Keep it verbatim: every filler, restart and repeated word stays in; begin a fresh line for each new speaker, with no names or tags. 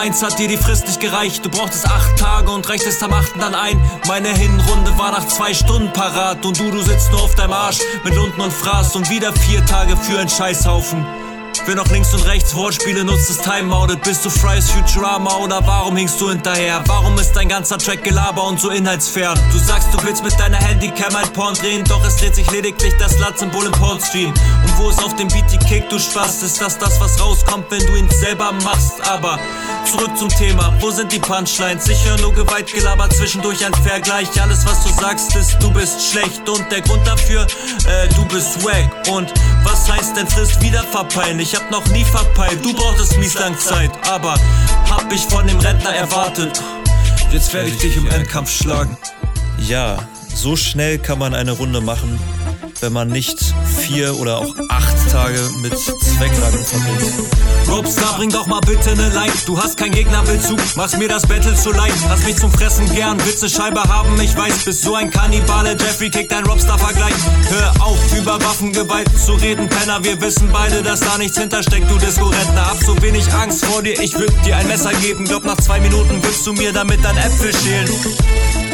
eins hat dir die Frist nicht gereicht. Du brauchtest acht Tage und reichtest am achten dann ein. Meine Hinrunde war nach zwei Stunden parat. Und du, du sitzt nur auf deinem Arsch mit Lunden und Fraß. Und wieder vier Tage für einen Scheißhaufen. Wer noch links und rechts Wortspiele nutzt, ist timeoutet. Bist du Fry's Futurama oder warum hinkst du hinterher? Warum ist dein ganzer Track Gelaber und so inhaltsfern? Du sagst, du willst mit deiner Handycam ein Porn drehen, doch es dreht sich lediglich das Lat-Symbol im Pornstream. Und wo es auf dem Beat die Kick, du Spaß, ist das das, was rauskommt, wenn du ihn selber machst. Aber zurück zum Thema, wo sind die Punchlines? Ich höre nur Gewaltgelaber, zwischendurch ein Vergleich. Alles, was du sagst, ist, du bist schlecht. Und der Grund dafür, äh, du bist wack. Und was heißt denn Frist wieder verpeilen? Ich hab noch nie verpeilt, du brauchtest mies lang Zeit. Aber hab ich von dem Rentner erwartet. Jetzt werde ich dich im Endkampf schlagen.
Ja, so schnell kann man eine Runde machen, wenn man nicht vier oder auch acht Tage mit Zweckragen verbringt.
Robstar, bring doch mal bitte ne Line. Du hast kein Gegnerbezug, machst mir das Battle zu leid. Lass mich zum Fressen gern, Witze Scheibe haben, ich weiß. Bist so ein Kannibale, Jeffrey kickt ein Robstar-Vergleich. Hör auf, über Waffengewalt zu reden, Penner. Wir wissen beide, dass da nichts hintersteckt, du Disco-Rentner. Hab so wenig Angst vor dir, ich würd dir ein Messer geben. Glaub, nach zwei Minuten willst du mir damit dein Äpfel schälen.